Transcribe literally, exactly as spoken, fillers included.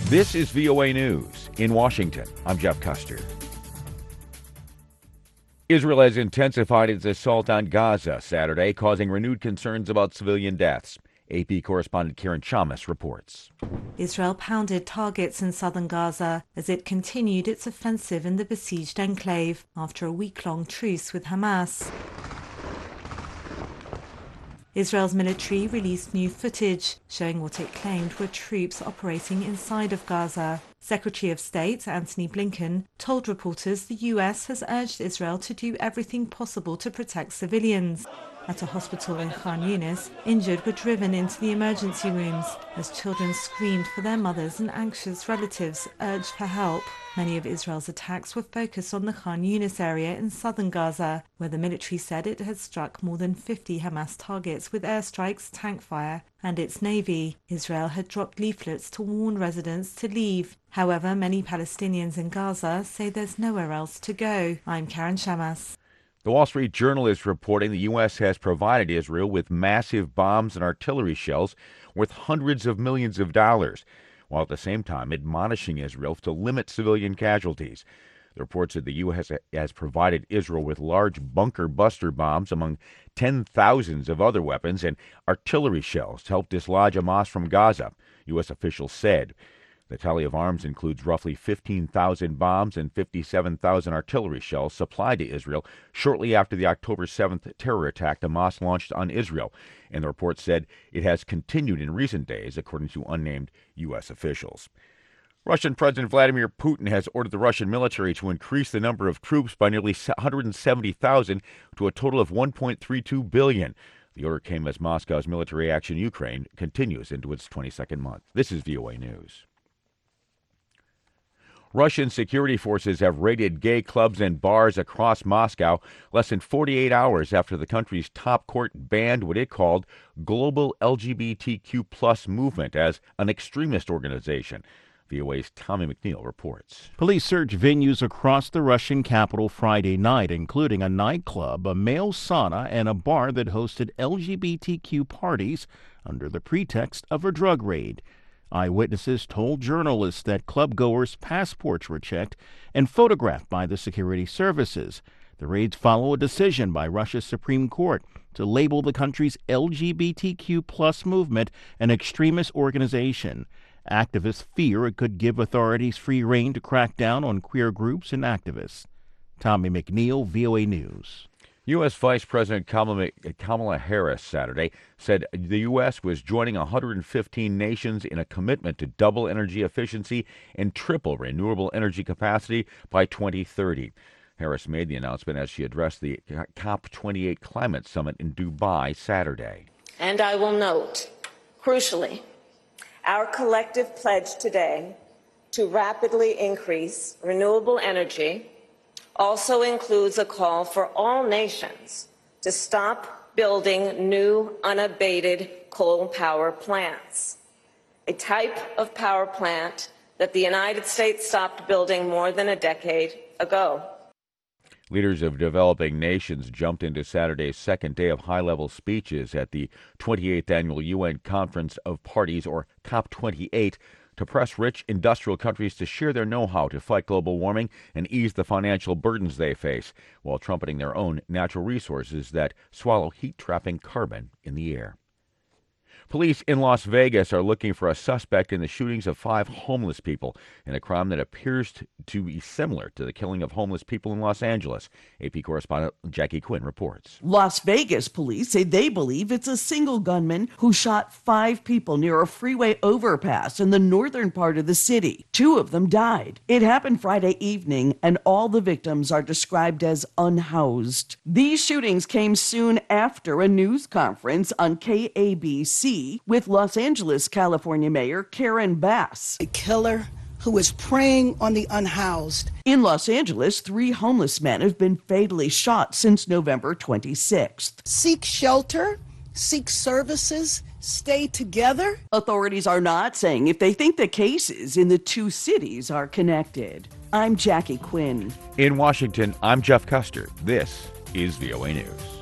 This is V O A News. In Washington, I'm Jeff Custer. Israel has intensified its assault on Gaza Saturday, causing renewed concerns about civilian deaths. A P correspondent Karen Chamas reports. Israel pounded targets in southern Gaza as it continued its offensive in the besieged enclave after a week-long truce with Hamas. Israel's military released new footage showing what it claimed were troops operating inside of Gaza. Secretary of State Antony Blinken told reporters the U S has urged Israel to do everything possible to protect civilians. At a hospital in Khan Yunis, injured were driven into the emergency rooms as children screamed for their mothers and anxious relatives urged for help. Many of Israel's attacks were focused on the Khan Yunis area in southern Gaza, where the military said it had struck more than fifty Hamas targets with airstrikes, tank fire, and its navy. Israel had dropped leaflets to warn residents to leave. However, many Palestinians in Gaza say there's nowhere else to go. I'm Karen Chamas. The Wall Street Journal is reporting the U S has provided Israel with massive bombs and artillery shells worth hundreds of millions of dollars, while at the same time admonishing Israel to limit civilian casualties. The report said the U S has provided Israel with large bunker buster bombs among ten thousands of other weapons and artillery shells to help dislodge Hamas from Gaza, U S officials said. The tally of arms includes roughly fifteen thousand bombs and fifty-seven thousand artillery shells supplied to Israel shortly after the October seventh terror attack Hamas launched on Israel, and the report said it has continued in recent days, according to unnamed U S officials. Russian President Vladimir Putin has ordered the Russian military to increase the number of troops by nearly one hundred seventy thousand to a total of one point three two billion. The order came as Moscow's military action in Ukraine continues into its twenty-second month. This is V O A News. Russian security forces have raided gay clubs and bars across Moscow less than forty-eight hours after the country's top court banned what it called global L G B T Q plus movement as an extremist organization. V O A's Tommy McNeil reports. Police searched venues across the Russian capital Friday night, including a nightclub, a male sauna, and a bar that hosted L G B T Q parties under the pretext of a drug raid. Eyewitnesses told journalists that clubgoers' passports were checked and photographed by the security services. The raids follow a decision by Russia's Supreme Court to label the country's L G B T Q plus movement an extremist organization. Activists fear it could give authorities free rein to crack down on queer groups and activists. Tommy McNeil, V O A News. U S. Vice President Kamala Harris Saturday said the U S was joining one hundred fifteen nations in a commitment to double energy efficiency and triple renewable energy capacity by twenty thirty. Harris made the announcement as she addressed the COP twenty-eight climate summit in Dubai Saturday. And I will note, crucially, our collective pledge today to rapidly increase renewable energy also includes a call for all nations to stop building new unabated coal power plants, a type of power plant that the United States stopped building more than a decade ago. Leaders of developing nations jumped into Saturday's second day of high-level speeches at the twenty-eighth Annual U N Conference of Parties, or COP twenty-eight, to press rich industrial countries to share their know-how to fight global warming and ease the financial burdens they face, while trumpeting their own natural resources that swallow heat-trapping carbon in the air. Police in Las Vegas are looking for a suspect in the shootings of five homeless people in a crime that appears to be similar to the killing of homeless people in Los Angeles. A P correspondent Jackie Quinn reports. Las Vegas police say they believe it's a single gunman who shot five people near a freeway overpass in the northern part of the city. Two of them died. It happened Friday evening, and all the victims are described as unhoused. These shootings came soon after a news conference on K A B C with Los Angeles, California Mayor Karen Bass. A killer who is preying on the unhoused. In Los Angeles, three homeless men have been fatally shot since November twenty-sixth. Seek shelter, seek services, stay together. Authorities are not saying if they think the cases in the two cities are connected. I'm Jackie Quinn. In Washington, I'm Jeff Custer. This is V O A News.